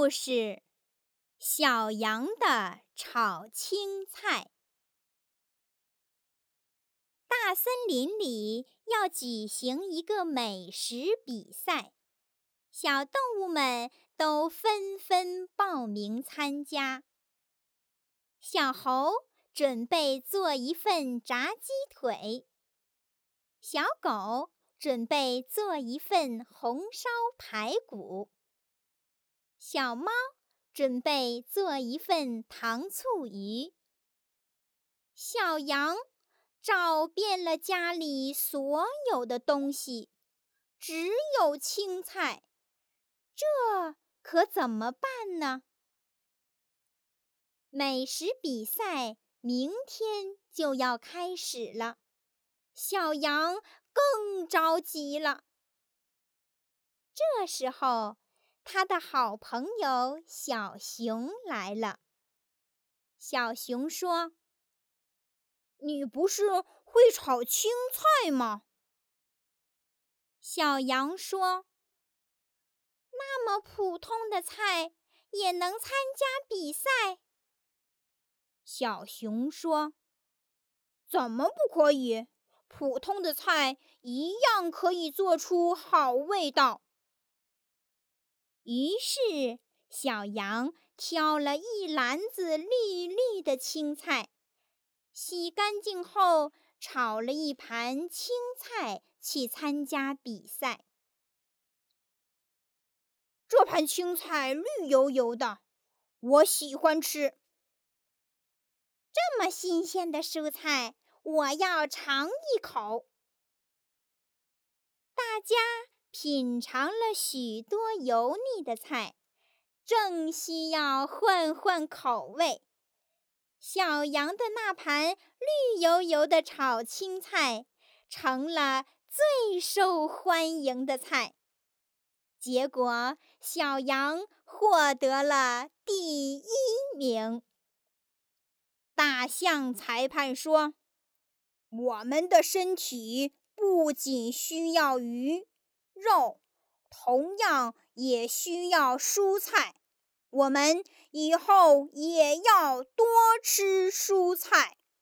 故事：小羊的炒青菜。大森林里要举行一个美食比赛，小动物们都纷纷报名参加。小猴准备做一份炸鸡腿，小狗准备做一份红烧排骨，小猫准备做一份糖醋鱼，小羊找遍了家里所有的东西，只有青菜，这可怎么办呢？美食比赛明天就要开始了，小羊更着急了。这时候，他的好朋友小熊来了。小熊说：“你不是会炒青菜吗？”小羊说：“那么普通的菜也能参加比赛？”小熊说：“怎么不可以？普通的菜一样可以做出好味道。”于是，小羊挑了一篮子绿绿的青菜，洗干净后炒了一盘青菜去参加比赛。这盘青菜绿油油的，我喜欢吃。这么新鲜的蔬菜，我要尝一口。大家品尝了许多油腻的菜，正需要换换口味。小羊的那盘绿油油的炒青菜成了最受欢迎的菜，结果小羊获得了第一名。大象裁判说：“我们的身体不仅需要鱼、肉，同样也需要蔬菜。我们以后也要多吃蔬菜。”